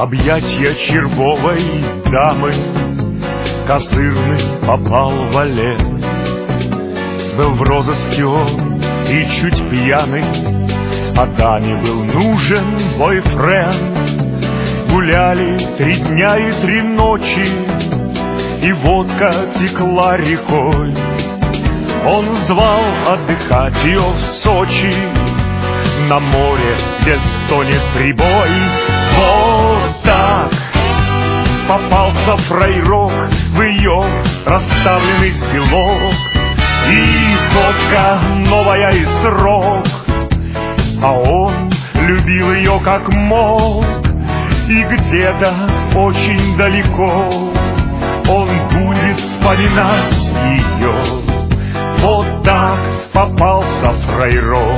объятья червовой дамы козырный попал валет. Был в розыске он и чуть пьяный, а даме был нужен бойфренд. Гуляли 3 дня и 3 ночи, и водка текла рекой. Он звал отдыхать ее в Сочи, на море, где стонет прибой. Вот так попался фрейрок в ее расставленный селок. И водка новая и срок, а он любил ее как мог. И где-то очень далеко он будет вспоминать ее. Вот так попался фрейрок.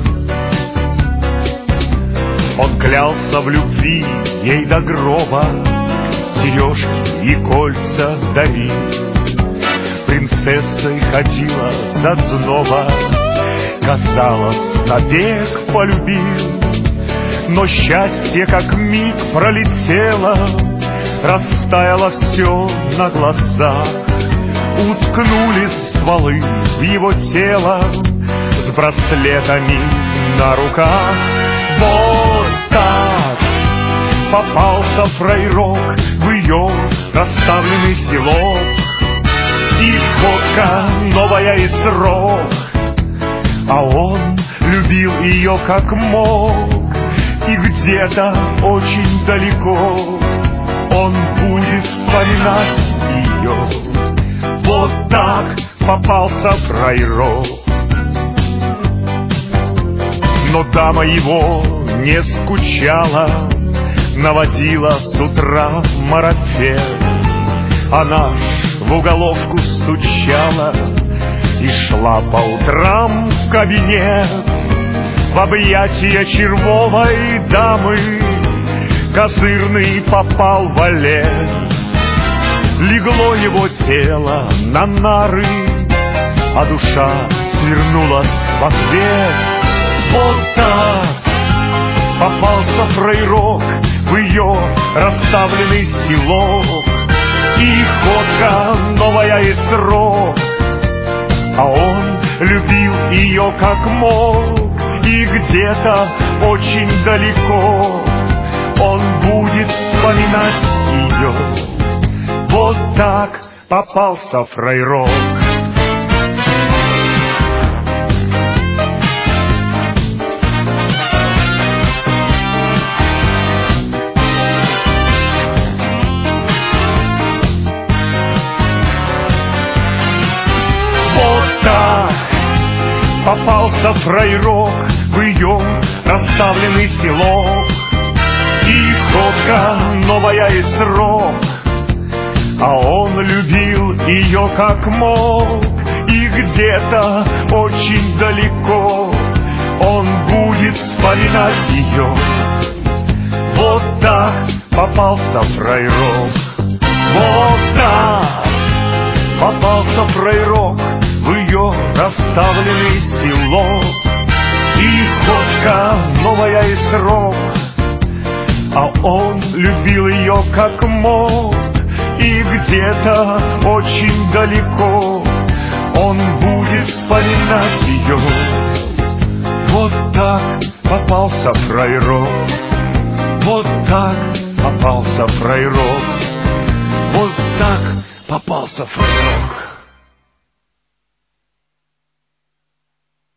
Он клялся в любви ей до гроба, сережки и кольца дарил. Принцессой ходила зазноба, казалось, навек полюбил. Но счастье как миг пролетело, растаяло все на глазах. Уткнулись стволы в его тело с браслетами на руках. Вот так попался фрейрок в ее расставленный селок. И водка новая и срок, а он любил ее как мог. И где-то очень далеко он будет вспоминать ее. Вот так попался фрейрок. Но дама его не скучала, наводила с утра марафет. Она ж в уголовку стучала и шла по утрам в кабинет. В объятия червовой дамы козырный попал валет. Легло его тело на нары, а душа свернулась в ответ. Вот так попался фрейрок в ее расставленный селок. И ходка новая и срок, а он любил ее как мог. И где-то очень далеко он будет вспоминать ее. Вот так попался фрейрок. Попался фрейрок в ее расставленный селок. И ходка новая и срок, а он любил ее как мог. И где-то очень далеко он будет вспоминать ее. Вот так попался фрейрок. Вот так попался фрейрок в ее расставленный селок. И ходка новая и срок, а он любил ее как мог. И где-то очень далеко он будет вспоминать ее. Вот так попался фрейрок. Вот так попался фрейрок. Вот так попался фрейрок.